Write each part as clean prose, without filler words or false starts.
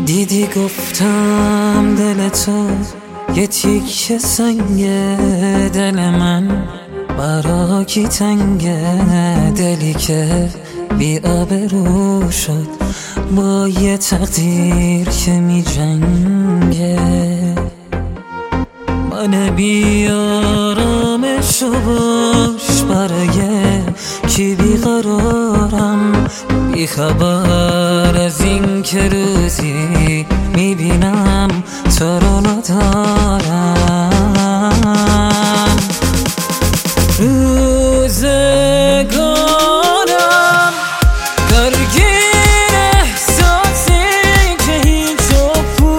دیدی گفتم دل تو یه تیکه سنگ دل من برا کی تنگه، دلی که بی آبرو شد با یه تقدیر که می جنگه. من بی آرامشو باش برای کی بیقرارم، بی خبر از این که روزی میبینم تو رو ندارم. روزگارم درگیر احساسی که هیچ جا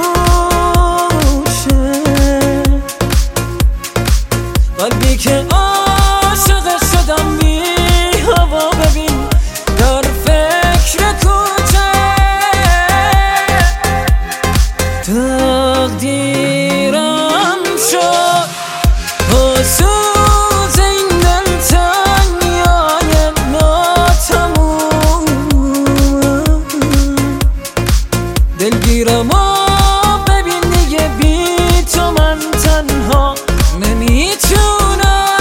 پوشه، قلبی که عاشق شدم بی هوا، ببین در فکر کوچه. تقدیرم شد حسود این دلتنگی‌های ناتموم، دلگیرم و ببین دیگه بی تو من تنها نمیتونم.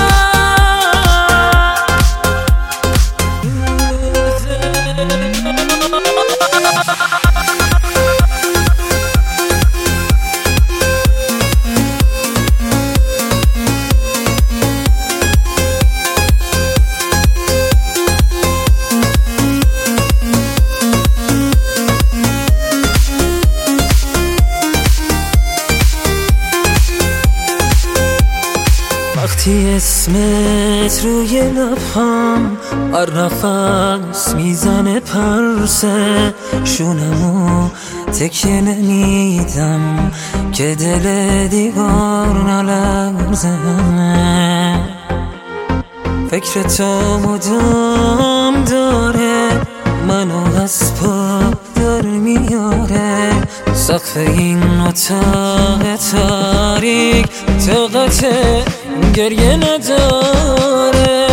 وقتی اسمت روی لبم هر نفس میزنه پرسه، شونمو تکیه نمیدم که دل دیوار نلرزه. فکر تو مدام داره منو از پا در میاره، سقف این اتاق تاریک طاقت گریه نداره.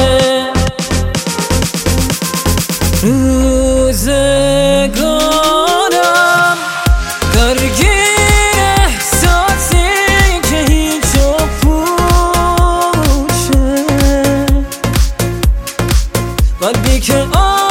روزگارم درگیر احساسی که هیچ جا پوشه، قلبی که